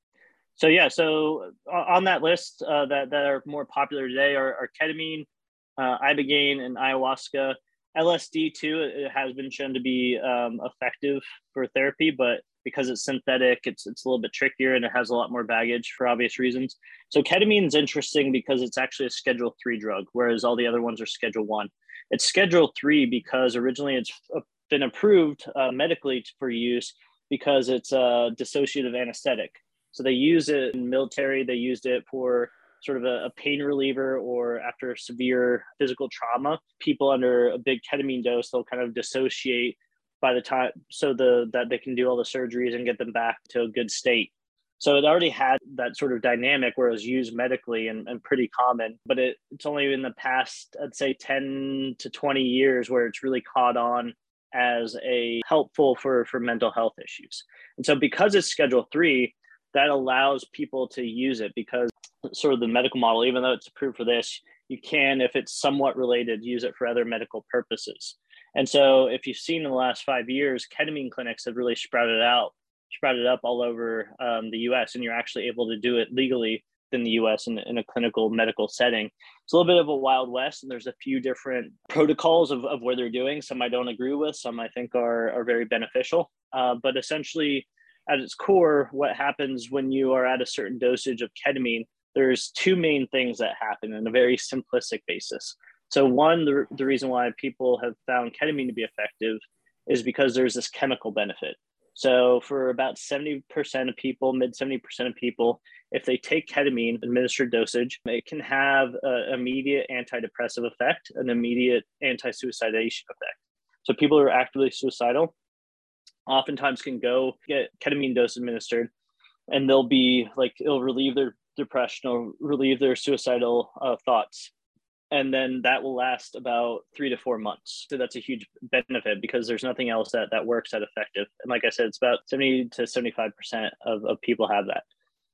So yeah, so on that list uh, that, that are more popular today are, are ketamine, uh, ibogaine, and ayahuasca. L S D too, it has been shown to be um, effective for therapy, but because it's synthetic, it's it's a little bit trickier and it has a lot more baggage for obvious reasons. So ketamine is interesting because it's actually a Schedule three drug, whereas all the other ones are Schedule one. It's Schedule three because originally it's been approved uh, medically for use because it's a dissociative anesthetic. So they use it in military, they used it for sort of a, a pain reliever, or after severe physical trauma, people under a big ketamine dose, they'll kind of dissociate by the time, so the that they can do all the surgeries and get them back to a good state. So it already had that sort of dynamic where it was used medically and, and pretty common, but it, it's only in the past, I'd say ten to twenty years where it's really caught on as a helpful for, for mental health issues. And so because it's Schedule three, that allows people to use it, because sort of the medical model, even though it's approved for this, you can, if it's somewhat related, use it for other medical purposes. And so if you've seen in the last five years, ketamine clinics have really sprouted out, sprouted up all over um, the U S, and you're actually able to do it legally in the U S in, in a clinical medical setting. It's a little bit of a wild west, and there's a few different protocols of, of where they're doing. Some I don't agree with, some I think are, are very beneficial. Uh, but essentially, at its core, what happens when you are at a certain dosage of ketamine, there's two main things that happen in a very simplistic basis. So one, the, the reason why people have found ketamine to be effective is because there's this chemical benefit. So for about seventy percent of people, mid seventy percent of people, if they take ketamine, administered dosage, it can have an immediate antidepressive effect, an immediate anti-suicidation effect. So people who are actively suicidal oftentimes can go get ketamine dose administered, and they'll be like, it'll relieve their depression, it'll relieve their suicidal uh, thoughts. And then that will last about three to four months. So that's a huge benefit because there's nothing else that, that works that effective. And like I said, it's about seventy to seventy-five percent of, of people have that.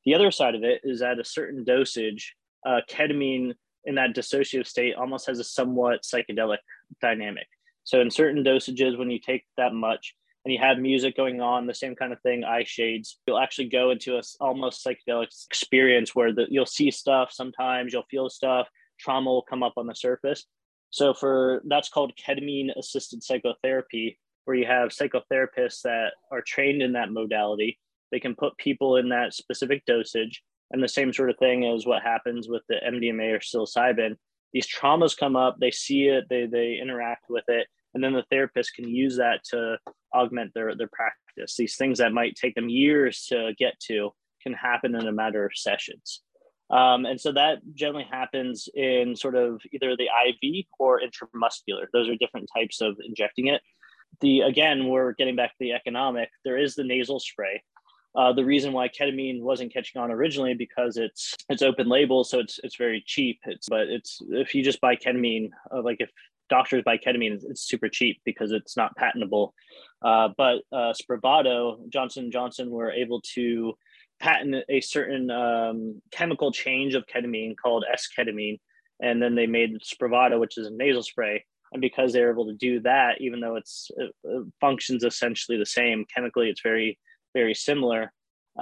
The other side of it is at a certain dosage, uh, ketamine in that dissociative state almost has a somewhat psychedelic dynamic. So in certain dosages, when you take that much and you have music going on, the same kind of thing, eye shades, you'll actually go into a almost psychedelic experience where the, you'll see stuff. Sometimes you'll feel stuff. Trauma will come up on the surface. So for that's called ketamine assisted psychotherapy, where you have psychotherapists that are trained in that modality. They can put people in that specific dosage, and the same sort of thing as what happens with the M D M A or psilocybin. These traumas come up, they see it, they they interact with it, and then the therapist can use that to augment their their practice. These things that might take them years to get to can happen in a matter of sessions. Um, and so that generally happens in sort of either the I V or intramuscular. Those are different types of injecting it. The again, we're getting back to the economic. There is the nasal spray. Uh, the reason why ketamine wasn't catching on originally because it's it's open label, so it's it's very cheap. It's but it's if you just buy ketamine, uh, like if doctors buy ketamine, it's super cheap because it's not patentable. Uh, but uh, Spravato, Johnson and Johnson were able to patent a certain um, chemical change of ketamine called S-ketamine, and then they made Spravato, which is a nasal spray. And because they're able to do that, even though it's it, it functions essentially the same chemically, it's very very similar.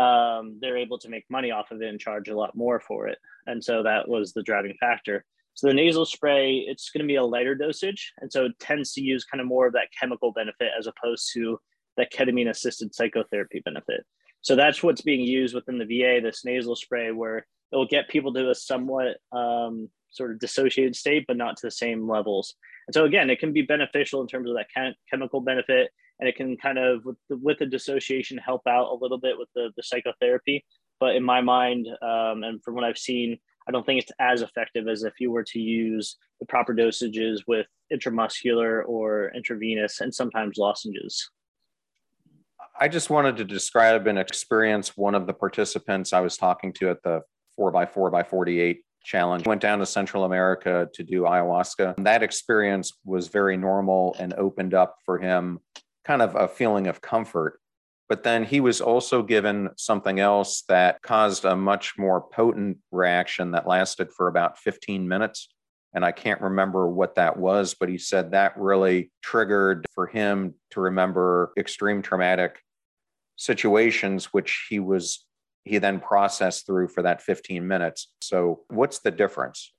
Um, they're able to make money off of it and charge a lot more for it. And so that was the driving factor. So the nasal spray, it's going to be a lighter dosage. And so it tends to use kind of more of that chemical benefit as opposed to that ketamine assisted psychotherapy benefit. So that's what's being used within the V A, this nasal spray, where it will get people to a somewhat um, sort of dissociated state, but not to the same levels. And so again, it can be beneficial in terms of that chem- chemical benefit. And it can kind of, with the, with the dissociation, help out a little bit with the, the psychotherapy. But in my mind, um, and from what I've seen, I don't think it's as effective as if you were to use the proper dosages with intramuscular or intravenous and sometimes lozenges. I just wanted to describe an experience one of the participants I was talking to at the four by four by forty-eight challenge went down to Central America to do ayahuasca. That experience was very normal and opened up for him kind of a feeling of comfort. But then he was also given something else that caused a much more potent reaction that lasted for about fifteen minutes. And I can't remember what that was, but he said that really triggered for him to remember extreme traumatic situations, which he was, he then processed through for that fifteen minutes. So what's the difference?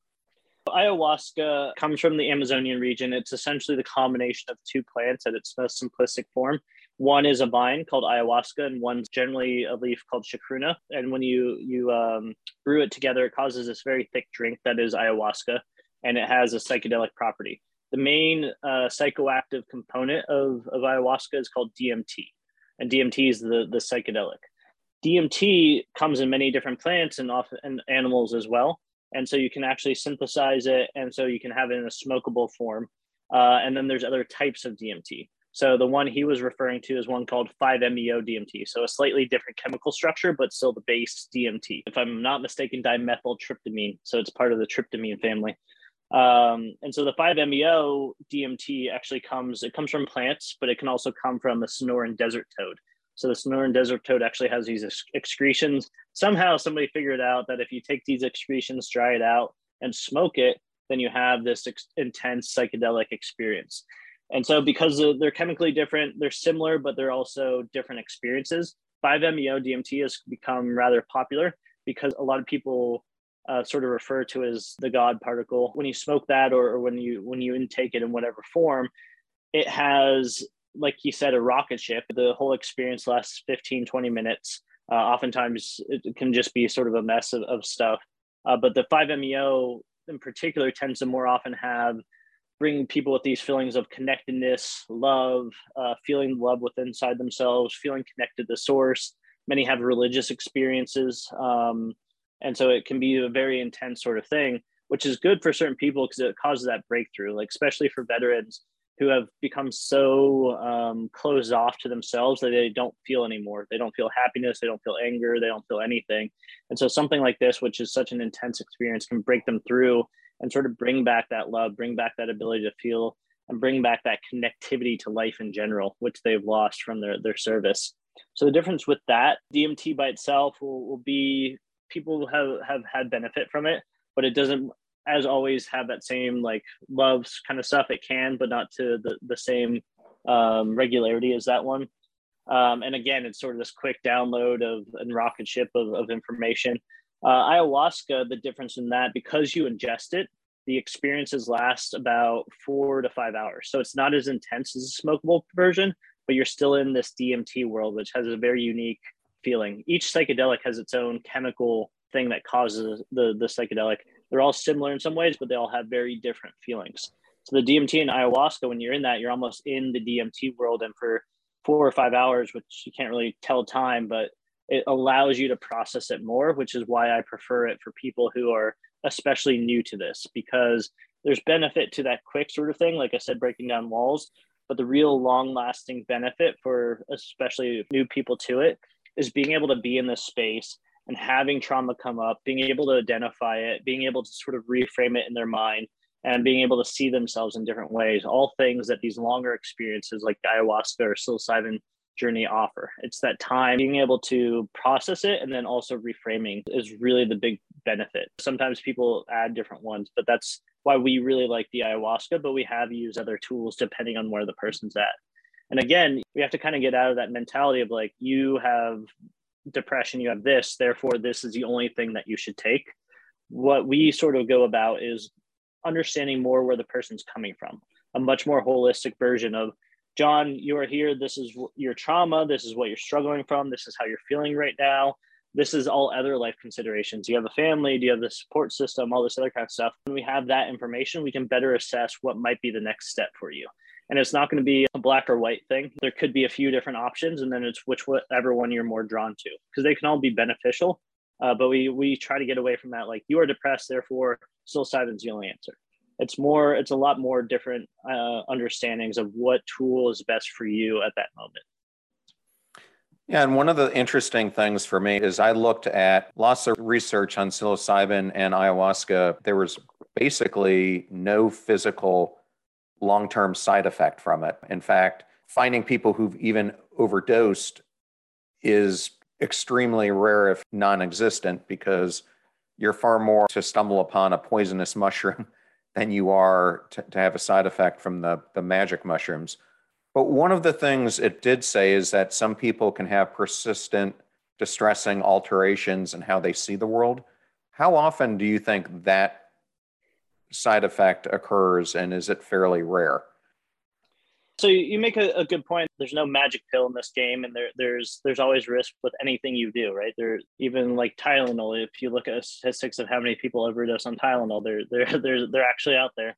Ayahuasca comes from the Amazonian region. It's essentially the combination of two plants at its most simplistic form. One is a vine called ayahuasca, and one's generally a leaf called chacruna. And when you you um, brew it together, it causes this very thick drink that is ayahuasca, and it has a psychedelic property. The main uh, psychoactive component of, of ayahuasca is called D M T, and D M T is the, the psychedelic. D M T comes in many different plants and often and animals as well. And so you can actually synthesize it. And so you can have it in a smokable form. Uh, and then there's other types of D M T. So the one he was referring to is one called five M E O D M T. So a slightly different chemical structure, but still the base D M T. If I'm not mistaken, dimethyltryptamine. So it's part of the tryptamine family. Um, and so the five M E O D M T actually comes, it comes from plants, but it can also come from the Sonoran desert toad. So the Sonoran desert toad actually has these excretions. Somehow somebody figured out that if you take these excretions, dry it out, and smoke it, then you have this ex- intense psychedelic experience. And so because they're chemically different, they're similar, but they're also different experiences. five M E O D M T has become rather popular because a lot of people uh, sort of refer to it as the God particle. When you smoke that or, or when you when you intake it in whatever form, it has, like you said, a rocket ship. The whole experience lasts fifteen, twenty minutes. Uh, oftentimes it can just be sort of a mess of, of stuff. Uh, but the five M E O in particular tends to more often have, bring people with these feelings of connectedness, love, uh, feeling love within inside themselves, feeling connected to source. Many have religious experiences. Um, and so it can be a very intense sort of thing, which is good for certain people because it causes that breakthrough, like especially for veterans who have become so um, closed off to themselves that they don't feel anymore. They don't feel happiness. They don't feel anger. They don't feel anything. And so something like this, which is such an intense experience, can break them through and sort of bring back that love, bring back that ability to feel, and bring back that connectivity to life in general, which they've lost from their, their service. So the difference with that, D M T by itself will, will be, people have, have had benefit from it, but it doesn't, as always, have that same like loves kind of stuff. It can, but not to the, the same um, regularity as that one. Um, and again, it's sort of this quick download of and rocket ship of, of information. Uh, ayahuasca, the difference in that, because you ingest it, the experiences last about four to five hours. So it's not as intense as a smokable version, but you're still in this D M T world, which has a very unique feeling. Each psychedelic has its own chemical thing that causes the, the psychedelic. They're all similar in some ways, but they all have very different feelings. So the D M T and ayahuasca, when you're in that, you're almost in the D M T world. And for four or five hours, which you can't really tell time, but it allows you to process it more, which is why I prefer it for people who are especially new to this, because there's benefit to that quick sort of thing. Like I said, breaking down walls, but the real long lasting benefit for especially new people to it is being able to be in this space and having trauma come up, being able to identify it, being able to sort of reframe it in their mind, and being able to see themselves in different ways. All things that these longer experiences like ayahuasca or psilocybin journey offer. It's that time being able to process it, and then also reframing is really the big benefit. Sometimes people add different ones, but that's why we really like the ayahuasca, but we have used other tools depending on where the person's at. And again, we have to kind of get out of that mentality of like, you have depression, you have this, therefore this is the only thing that you should take. What we sort of go about is understanding more where the person's coming from, a much more holistic version of, John, you are here. This is your trauma. This is what you're struggling from. This is how you're feeling right now. This is all other life considerations. You have a family. Do you have the support system? All this other kind of stuff. When we have that information, we can better assess what might be the next step for you. And it's not going to be a black or white thing. There could be a few different options, and then it's which whatever one you're more drawn to, because they can all be beneficial. Uh, but we we try to get away from that. Like, you are depressed, therefore psilocybin's the only answer. It's more, it's a lot more different uh, understandings of what tool is best for you at that moment. Yeah, and one of the interesting things for me is I looked at lots of research on psilocybin and ayahuasca. There was basically no physical long-term side effect from it. In fact, finding people who've even overdosed is extremely rare, if non-existent, because you're far more to stumble upon a poisonous mushroom than you are to, to have a side effect from the, the magic mushrooms. But one of the things it did say is that some people can have persistent, distressing alterations in how they see the world. How often do you think that side effect occurs, and is it fairly rare? So you make a, a good point. There's no magic pill in this game, and there, there's there's always risk with anything you do, right? There, even like Tylenol. If you look at statistics of how many people overdose on Tylenol, they're they're they're they're actually out there.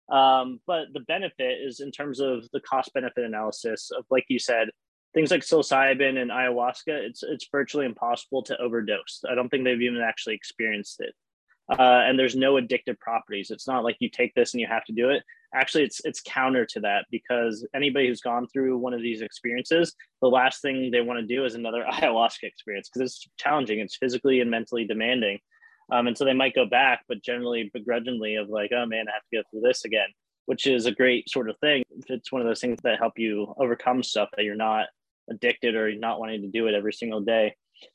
Um, but the benefit is in terms of the cost benefit analysis of, like you said, things like psilocybin and ayahuasca. It's it's virtually impossible to overdose. I don't think they've even actually experienced it. Uh, and there's no addictive properties. It's not like you take this and you have to do it. Actually, it's it's counter to that, because anybody who's gone through one of these experiences, the last thing they want to do is another ayahuasca experience, because it's challenging. It's physically and mentally demanding. Um, and so they might go back, but generally begrudgingly of like, oh man, I have to go through this again, which is a great sort of thing. It's one of those things that help you overcome stuff that you're not addicted or you're not wanting to do it every single day.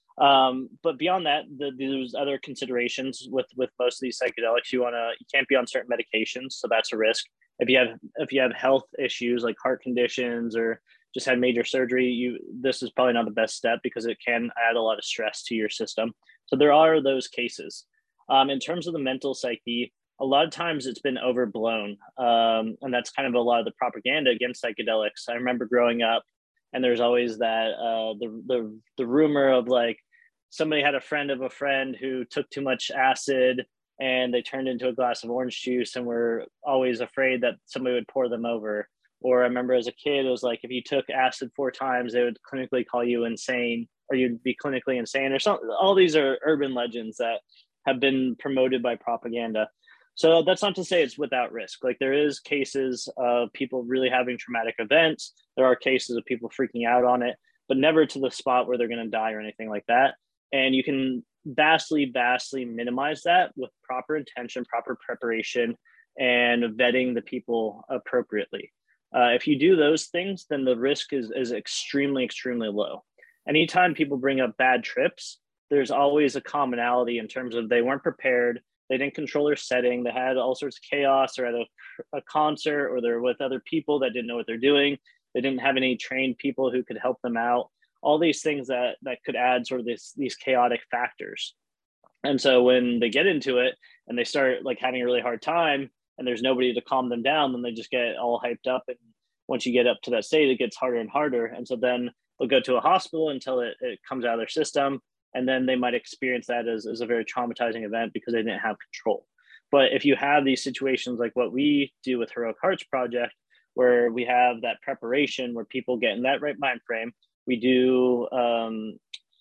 Um, but beyond that, the, there's other considerations with, with most of these psychedelics. You want to, you can't be on certain medications. So that's a risk. If you have, if you have health issues like heart conditions or just had major surgery, you, this is probably not the best step, because it can add a lot of stress to your system. So there are those cases. Um, in terms of the mental psyche, a lot of times it's been overblown. Um, and that's kind of a lot of the propaganda against psychedelics. I remember growing up, and there's always that, uh, the, the, the rumor of like, somebody had a friend of a friend who took too much acid and they turned into a glass of orange juice, and were always afraid that somebody would pour them over. Or I remember as a kid, it was like, if you took acid four times, they would clinically call you insane, or you'd be clinically insane, or something. All these are urban legends that have been promoted by propaganda. So that's not to say it's without risk. Like, there is cases of people really having traumatic events. There are cases of people freaking out on it, but never to the spot where they're going to die or anything like that. And you can vastly, vastly minimize that with proper intention, proper preparation, and vetting the people appropriately. Uh, if you do those things, then the risk is, is extremely, extremely low. anytime people bring up bad trips, there's always a commonality in terms of they weren't prepared. They didn't control their setting. They had all sorts of chaos, or at a, a concert, or they're with other people that didn't know what they're doing. They didn't have any trained people who could help them out. All these things that that could add sort of this, these chaotic factors. And so when they get into it and they start like having a really hard time and there's nobody to calm them down, then they just get all hyped up. And once you get up to that state, it gets harder and harder. And so then they'll go to a hospital until it, it comes out of their system. And then they might experience that as, as a very traumatizing event because they didn't have control. But if you have these situations like what we do with Heroic Hearts Project, where we have that preparation, where people get in that right mind frame, we do um,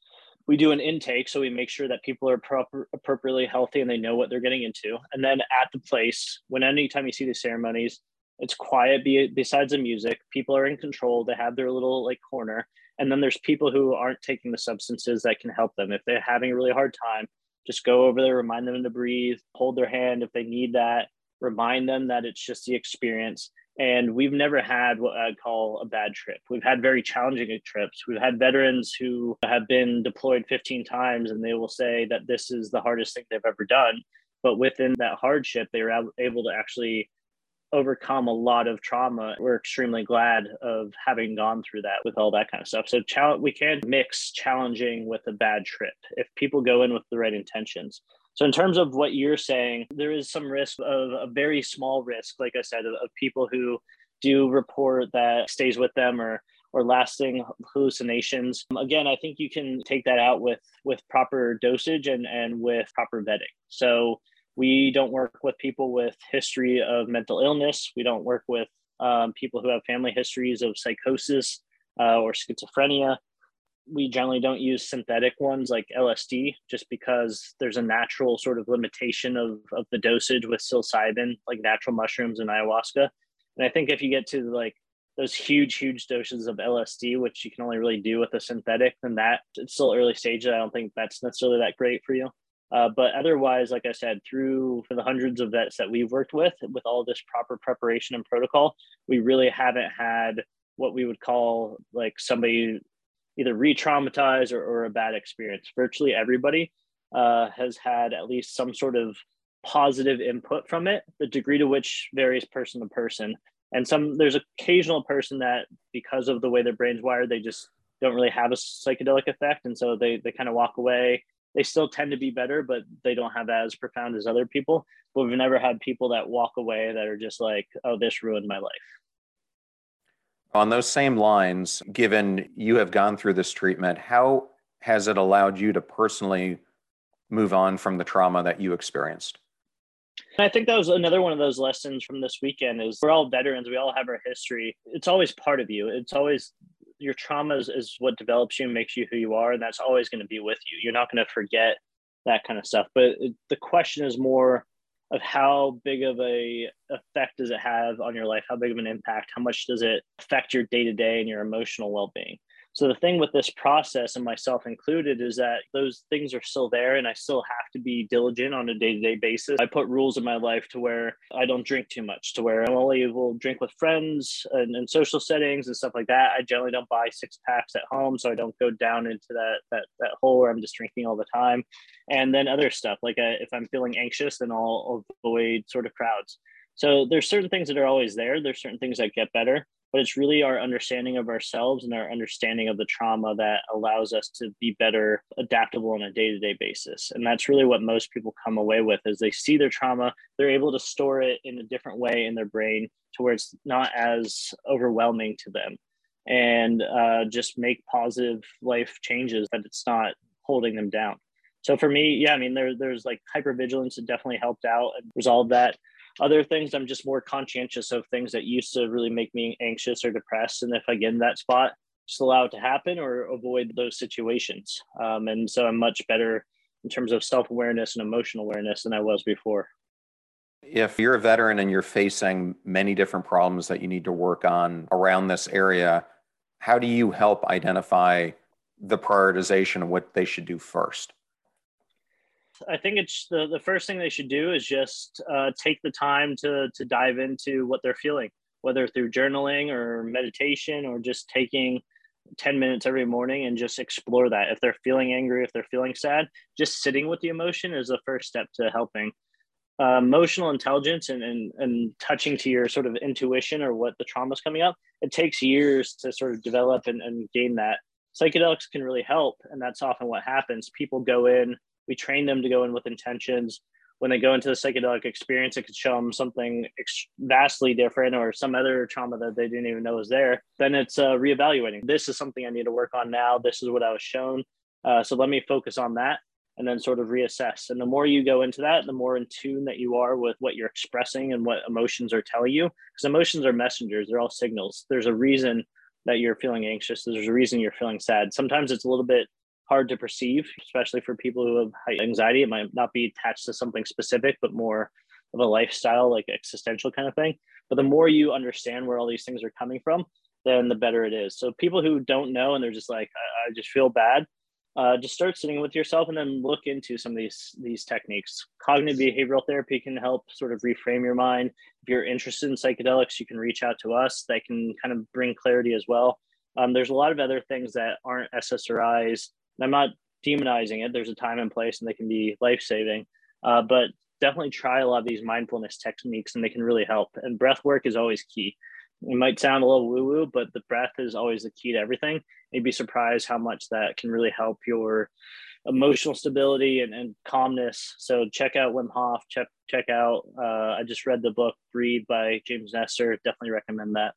we do an intake, so we make sure that people are proper, appropriately healthy and they know what they're getting into. And then at the place, when anytime you see the ceremonies, it's quiet. Be, besides the music, people are in control. They have their little like corner. And then there's people who aren't taking the substances that can help them. If they're having a really hard time, just go over there, remind them to breathe, hold their hand if they need that, remind them that it's just the experience. And we've never had what I'd call a bad trip. We've had very challenging trips. We've had veterans who have been deployed fifteen times, and they will say that this is the hardest thing they've ever done. But within that hardship, they were able to actually overcome a lot of trauma. We're extremely glad of having gone through that with all that kind of stuff. So ch- we can't mix challenging with a bad trip if people go in with the right intentions. So in terms of what you're saying, there is some risk of a very small risk, like I said, of, of people who do report that stays with them or or lasting hallucinations. Again, I think you can take that out with with proper dosage and, and with proper vetting. So we don't work with people with history of mental illness. We don't work with um, people who have family histories of psychosis uh, or schizophrenia. We generally don't use synthetic ones like L S D just because there's a natural sort of limitation of, of the dosage with psilocybin, like natural mushrooms and ayahuasca. And I think if you get to like those huge, huge doses of L S D, which you can only really do with a synthetic, then that it's still early stages. I don't think that's necessarily that great for you. Uh, but otherwise, like I said, through for the hundreds of vets that we've worked with, with all this proper preparation and protocol, we really haven't had what we would call like somebody either re-traumatized or, or a bad experience. Virtually everybody uh, has had at least some sort of positive input from it. The degree to which varies person to person. And some there's an occasional person that because of the way their brain's wired, they just don't really have a psychedelic effect. And so they, they kind of walk away. They still tend to be better, but they don't have that as profound as other people. But we've never had people that walk away that are just like, oh, this ruined my life. On those same lines, given you have gone through this treatment, how has it allowed you to personally move on from the trauma that you experienced? I think that was another one of those lessons from this weekend is we're all veterans. We all have our history. It's always part of you. It's always your trauma is, is what develops you and makes you who you are. And that's always going to be with you. You're not going to forget that kind of stuff. But it, the question is more of how big of a effect does it have on your life? How big of an impact? How much does it affect your day-to-day and your emotional well-being? So the thing with this process, and myself included, is that those things are still there and I still have to be diligent on a day-to-day basis. I put rules in my life to where I don't drink too much, to where I only will drink with friends and, and social settings and stuff like that. I generally don't buy six packs at home, so I don't go down into that that that hole where I'm just drinking all the time. And then other stuff, like I, if I'm feeling anxious, then I'll avoid sort of crowds. So there's certain things that are always there. There's certain things that get better. But it's really our understanding of ourselves and our understanding of the trauma that allows us to be better adaptable on a day-to-day basis. And that's really what most people come away with is they see their trauma, they're able to store it in a different way in their brain to where it's not as overwhelming to them and uh, just make positive life changes that it's not holding them down. So for me, yeah, I mean, there, there's like hypervigilance that definitely helped out and resolved that. Other things, I'm just more conscientious of things that used to really make me anxious or depressed. And if I get in that spot, just allow it to happen or avoid those situations. Um, and so I'm much better in terms of self-awareness and emotional awareness than I was before. If you're a veteran and you're facing many different problems that you need to work on around this area, how do you help identify the prioritization of what they should do first? I think it's the, the first thing they should do is just uh, take the time to to dive into what they're feeling, whether through journaling or meditation or just taking ten minutes every morning and just explore that. If they're feeling angry, if they're feeling sad, just sitting with the emotion is the first step to helping. Uh, emotional intelligence and, and and touching to your sort of intuition or what the trauma is coming up, it takes years to sort of develop and, and gain that. Psychedelics can really help, and that's often what happens. People go in, we train them to go in with intentions. When they go into the psychedelic experience, it could show them something ex- vastly different or some other trauma that they didn't even know was there. Then it's uh, reevaluating. This is something I need to work on now. This is what I was shown. Uh, so let me focus on that and then sort of reassess. And the more you go into that, the more in tune that you are with what you're expressing and what emotions are telling you. Because emotions are messengers. They're all signals. There's a reason that you're feeling anxious. There's a reason you're feeling sad. Sometimes it's a little bit hard to perceive, especially for people who have high anxiety. It might not be attached to something specific, but more of a lifestyle, like existential kind of thing. But the more you understand where all these things are coming from, then the better it is. So people who don't know and they're just like, I, I just feel bad, uh, just start sitting with yourself and then look into some of these these techniques. Cognitive behavioral therapy can help sort of reframe your mind. If you're interested in psychedelics, you can reach out to us. That can kind of bring clarity as well. Um, there's a lot of other things that aren't S S R Is. And I'm not demonizing it. There's a time and place and they can be life-saving. Uh, but definitely try a lot of these mindfulness techniques and they can really help. And breath work is always key. It might sound a little woo-woo, but the breath is always the key to everything. You'd be surprised how much that can really help your emotional stability and, and calmness. So check out Wim Hof, check, check out, uh, I just read the book Breathe by James Nestor. Definitely recommend that.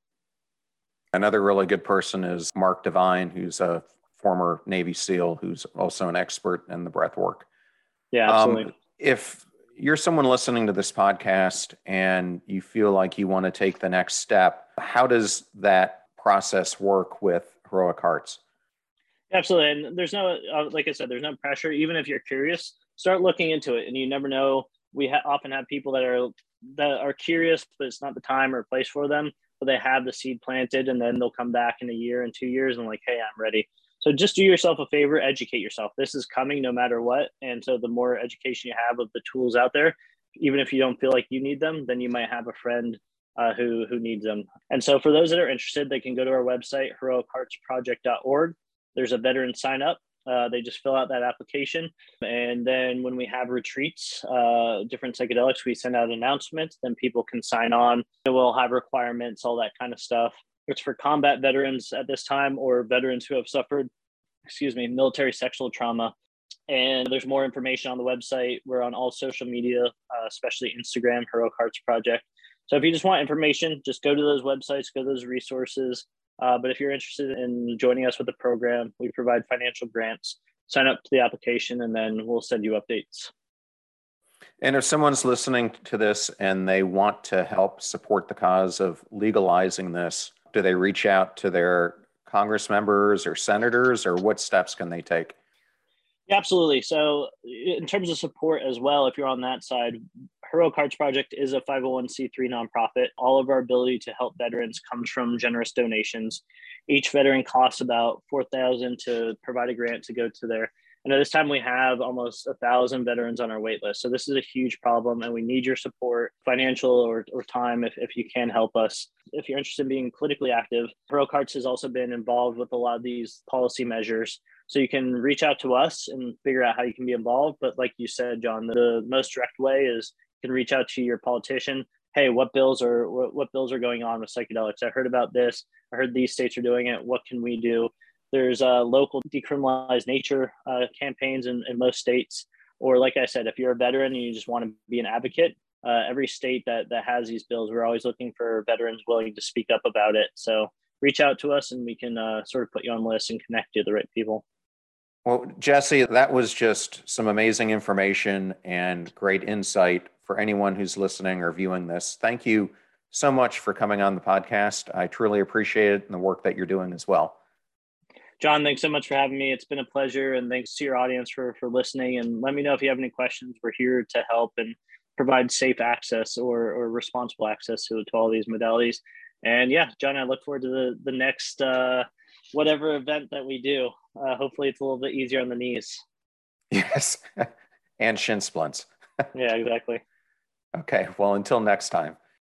Another really good person is Mark Divine, who's a former Navy SEAL, who's also an expert in the breath work. Yeah, absolutely. Um, if you're someone listening to this podcast and you feel like you want to take the next step, how does that process work with Heroic Hearts? Absolutely. And there's no, uh, like I said, there's no pressure. Even if you're curious, start looking into it. And you never know. We ha- often have people that are that are curious, but it's not the time or place for them. But they have the seed planted, and then they'll come back in a year and two years and like, hey, I'm ready. So just do yourself a favor, educate yourself. This is coming no matter what. And so the more education you have of the tools out there, even if you don't feel like you need them, then you might have a friend uh, who who needs them. And so for those that are interested, they can go to our website, heroic hearts project dot org. There's a veteran sign up. Uh, they just fill out that application. And then when we have retreats, uh, different psychedelics, we send out announcements, then people can sign on. We'll have requirements, all that kind of stuff. It's for combat veterans at this time or veterans who have suffered, excuse me, military sexual trauma. And there's more information on the website. We're on all social media, uh, especially Instagram, Heroic Hearts Project. So if you just want information, just go to those websites, go to those resources. Uh, but if you're interested in joining us with the program, we provide financial grants. Sign up to the application, and then we'll send you updates. And if someone's listening to this and they want to help support the cause of legalizing this, do they reach out to their Congress members or senators, or what steps can they take? Yeah, absolutely. So in terms of support as well, if you're on that side, Heroic Hearts Project is a five oh one c three nonprofit. All of our ability to help veterans comes from generous donations. Each veteran costs about four thousand dollars to provide a grant to go to there. And at this time, we have almost a thousand veterans on our wait list. So this is a huge problem, and we need your support, financial or, or time, if, if you can help us. If you're interested in being politically active, Heroic Hearts has also been involved with a lot of these policy measures. So you can reach out to us and figure out how you can be involved. But like you said, John, the most direct way is you can reach out to your politician. Hey, what bills are what, what bills are going on with psychedelics? I heard about this. I heard these states are doing it. What can we do? There's uh, local decriminalized nature uh, campaigns in, in most states. Or like I said, if you're a veteran and you just want to be an advocate, uh, every state that, that has these bills, we're always looking for veterans willing to speak up about it. So reach out to us and we can uh, sort of put you on the list and connect you to the right people. Well, Jesse, that was just some amazing information and great insight for anyone who's listening or viewing this. Thank you so much for coming on the podcast. I truly appreciate it and the work that you're doing as well. John, thanks so much for having me. It's been a pleasure, and thanks to your audience for, for listening. And let me know if you have any questions. We're here to help and provide safe access or, or responsible access to, to all these modalities. And yeah, John, I look forward to the, the next uh, whatever event that we do. Uh, hopefully it's a little bit easier on the knees. Yes, and shin splints. Yeah, exactly. Okay, well, until next time.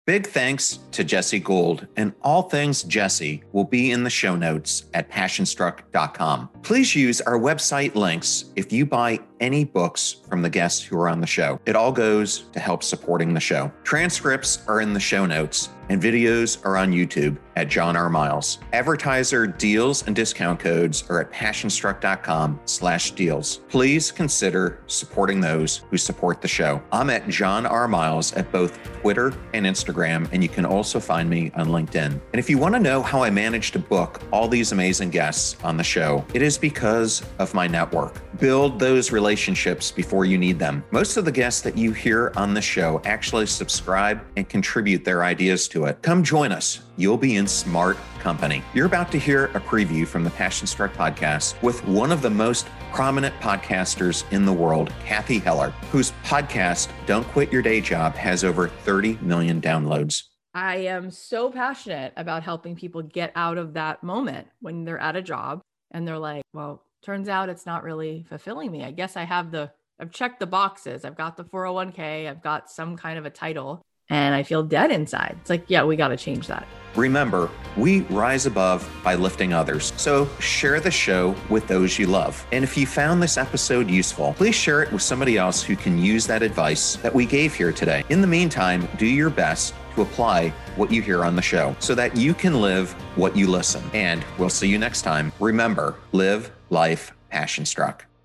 Big thanks to Jesse Gould, and all things Jesse will be in the show notes at passion struck dot com. Please use our website links if you buy any books from the guests who are on the show. It all goes to help supporting the show. Transcripts are in the show notes, and videos are on YouTube at John R. Miles. Advertiser deals and discount codes are at passion struck dot com slash deals. Please consider supporting those who support the show. I'm at John R. Miles at both Twitter and Instagram, and you can also find me on LinkedIn. And if you want to know how I managed to book all these amazing guests on the show, it is because of my network. Build those relationships before you need them. Most of the guests that you hear on the show actually subscribe and contribute their ideas to it. Come join us. You'll be in smart company. You're about to hear a preview from the Passion Struck podcast with one of the most prominent podcasters in the world, Cathy Heller, whose podcast, Don't Quit Your Day Job, has over thirty million downloads. I am so passionate about helping people get out of that moment when they're at a job and they're like, well, turns out it's not really fulfilling me. I guess I have the, I've checked the boxes. I've got the four oh one k. I've got some kind of a title and I feel dead inside. It's like, yeah, we got to change that. Remember, we rise above by lifting others. So share the show with those you love. And if you found this episode useful, please share it with somebody else who can use that advice that we gave here today. In the meantime, do your best to apply what you hear on the show so that you can live what you listen. And we'll see you next time. Remember, live life passion struck.